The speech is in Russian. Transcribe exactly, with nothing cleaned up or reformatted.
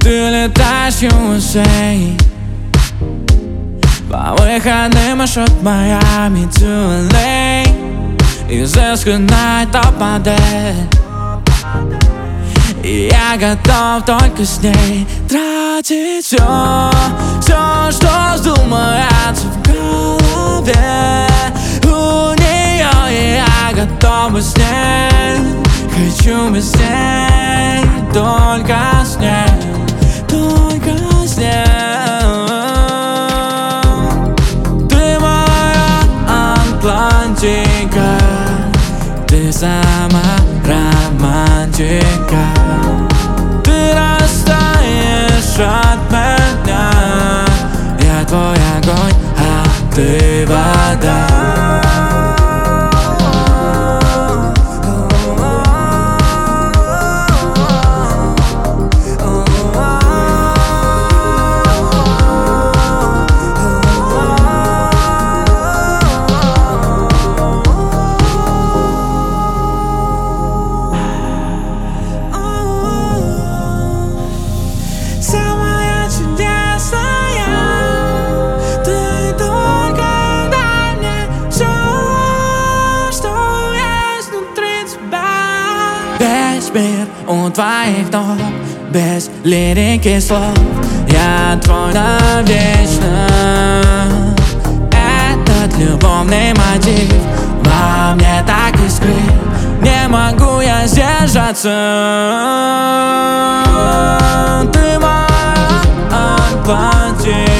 Ты летаешь ю эс эй по выходным маршрут Майами to эл эй. Изысканная топ-модель, и я готов только с ней тратить все, все, что вздумается в голове. У нее и я готов быть с ней. Хочу быть с ней, только с ней, только с ней. Ты моя Атлантика, ты сама романтика. Ты растаешь от меня, я твой огонь, а ты вода. Весь мир у твоих ног, без лирики слов. Я твой навечно. Этот любовный мотив во мне так искрит, не могу я сдержаться. Ты моя Атлантика.